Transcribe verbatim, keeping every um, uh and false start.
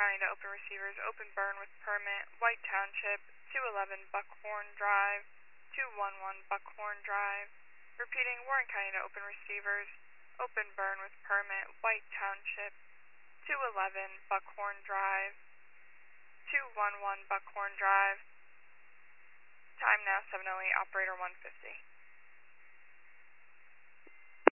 County to open receivers, open burn with permit, White Township, two eleven Buckhorn Drive, two one one Buckhorn Drive. Repeating, Warren County to open receivers, open burn with permit, White Township, two eleven Buckhorn Drive, two one one Buckhorn Drive. Time now seven oh eight, operator one fifty.